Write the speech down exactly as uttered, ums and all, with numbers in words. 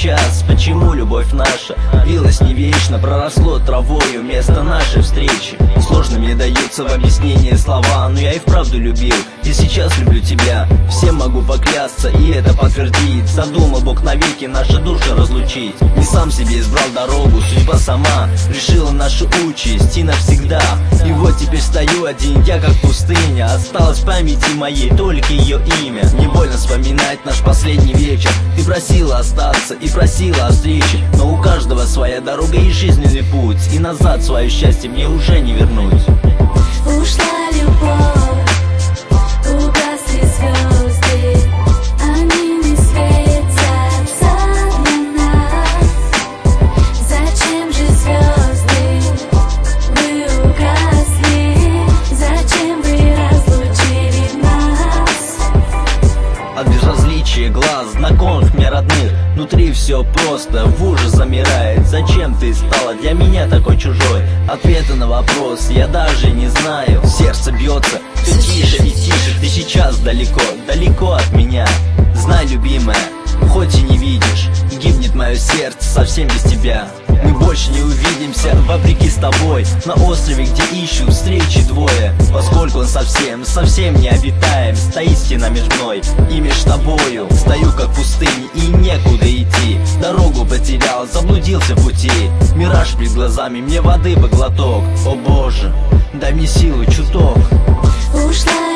сейчас, почему любовь наша длилась не вечно, проросло травою вместо нашей встречи. Сложно мне даются в объяснении слова, но я и вправду любил, и сейчас люблю тебя. Всем могу поклясться, и это подтвердить. Задумал Бог навеки наши души разлучить. Не сам себе избрал дорогу, судьба сама решила нашу участь и навсегда. И вот теперь стою один, я как пустыня. Осталось в памяти моей только ее имя. Не больно вспоминать наш последний вечер. Ты просила остаться и просила о встрече, но у каждого своя дорога и жизненный путь, и назад свое счастье мне уже не вернуть. Ушла любовь, угасли звезды, они не светятся для нас. Зачем же звезды, вы угасли? Зачем вы разлучили нас? От безразличия глаз, знакомых мне родных, внутри все просто, в ужас замирает. Зачем ты стала для меня такой чужой? Ответа на вопрос я даже не знаю. Сердце бьется все тише и тише. Ты сейчас далеко, далеко от меня. Знай, любимая, хоть и не видишь, гибнет мое сердце совсем без тебя. Мы больше не увидимся, вопреки с тобой, на острове, где ищут встречи двое. Поскольку он совсем, совсем не обитаем, стоит стена между мной и между тобою. Стою как в пустыне и некуда идти, дорогу потерял, заблудился в пути. Мираж перед глазами, мне воды бы глоток. О боже, дай мне силу чуток. Ушла